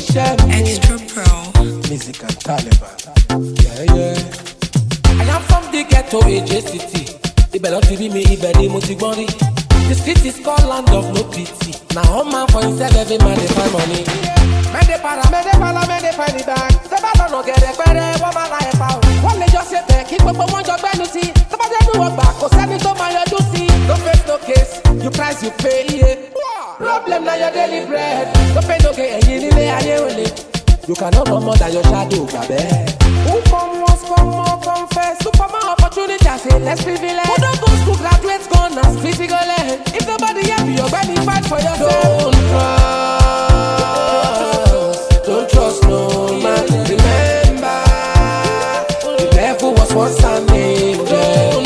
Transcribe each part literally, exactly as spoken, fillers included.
Extra Pro. Music and Taliban. Yeah, yeah. I am from the ghetto A J City. Ibelon T V me, Ibeli Mutigoni. The city is called land of no pity. Now home man for himself, every man they find money. Men they para, men they para, men they find the bag. Sebalo no get it, better, one man like power. One they just sit there, keep up on one job, benefit. Somebody do work back, cause send it to my do see. No face, no case, you price, you pay, yeah. Problem now your daily bread. No pay, no gain, and you need it. You cannot run more than your shadow, baby. Who come once, come more, come first. Look for more opportunity, I say less privilege. Who don't go school, graduates gone as physical end. If nobody help you, you're going to fight for yourself. Don't trust, don't trust no man. Remember, the devil was once an angel. Don't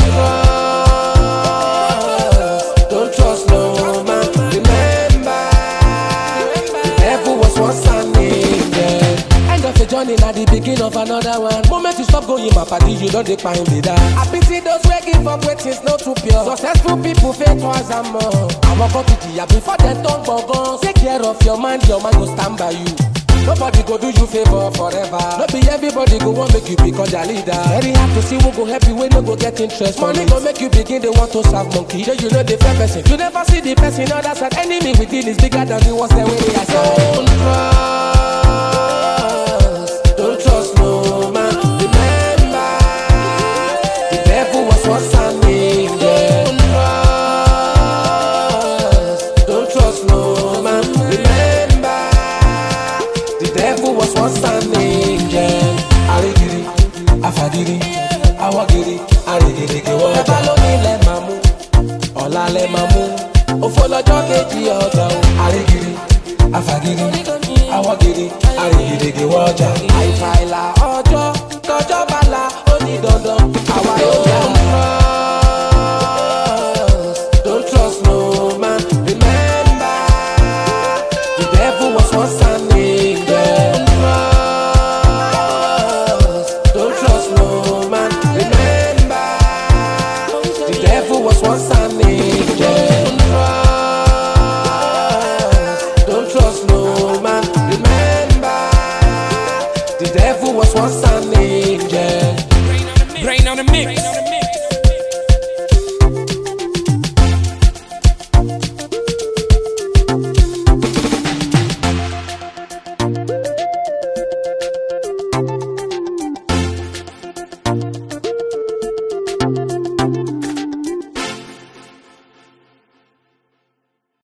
trust, don't trust no man. Remember, the devil was once an angel. The journey at the beginning of another one. Moment you stop going, my party, you don't find me that. I pity those who give up waiting, no too pure. Successful people fail twice and more. I walk up to the before they don't go guns. Take care of your mind, your man go stand by you. Nobody go do you favor forever. Not be everybody go want make you become their leader. Very hard to see who go help you when no go get interest. Money go make you begin, they want to serve monkey. Then you know the fair person. You never see the person, other side. Enemy within is bigger than the ones that way they are. Don't trust. Don't trust no man. Remember, the devil was once an angel. Don't trust, don't trust no man. Remember, the devil was once an angel. Arigiri, afagiri, awagiri, arigiri kewa. Eba lo ni le mamu, ola le mamu. Ofolojo keji ọjà o. Arigiri, afagiri, awagiri, arigiri kewa ọjà. Àìfàìlà